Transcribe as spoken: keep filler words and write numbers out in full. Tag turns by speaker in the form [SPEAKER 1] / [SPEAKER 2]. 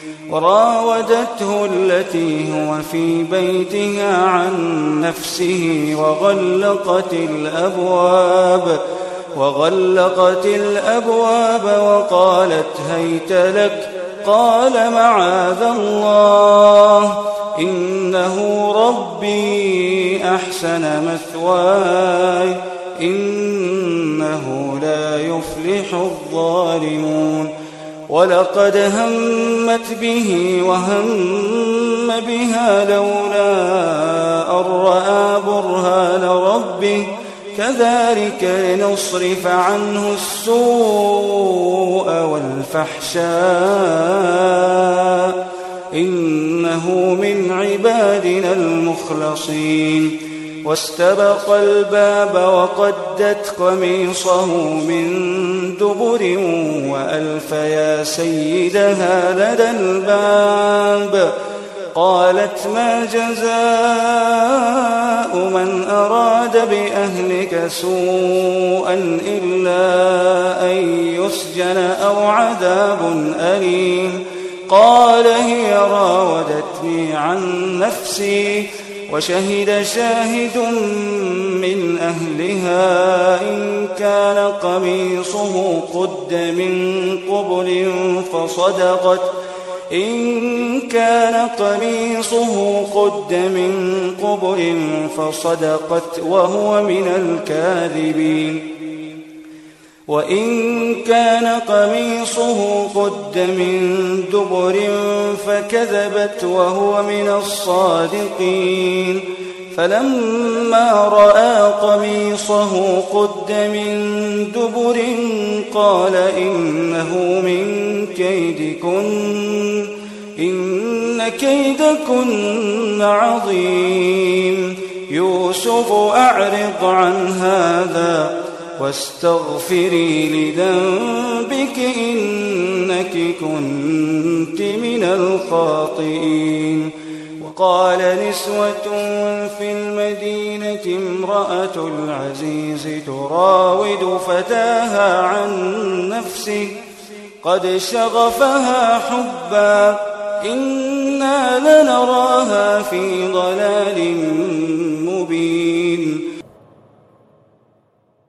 [SPEAKER 1] وراودته التي هو في بيتها عن نفسه وغلقت الأبواب وغلقت الأبواب وقالت هيت لك. قال معاذ الله إنه ربي أحسن مثواي إنه لا يفلح الظالمون. ولقد همت به وهم بها لولا أن رأى برهان ربه كذلك لنصرف عنه السوء والفحشاء إنه من عبادنا المخلصين. واستبق الباب وقدت قميصه من دبر وألف يا سيدها لدى الباب. قالت ما جزاء من أراد بأهلك سوءا إلا أن يسجن أو عذاب أليم. قال هي راودتني عن نفسي وشهد شاهد من أهلها إن كان قميصه قد من قبل فصدقت إن كان قميصه قد من قبل فصدقت وهو من الكاذبين وإن كان قميصه قد من دبر فكذبت وهو من الصادقين. فلما رأى قميصه قد من دبر قال إنه من كيدكن إن كيدكن عظيم. يوسف أعرض عن هذا واستغفري لذنبك إنك كنت من الخاطئين. وقال نسوة في المدينة امرأة العزيز تراود فتاها عن نفسه قد شغفها حبا إنا لنراها في ضلال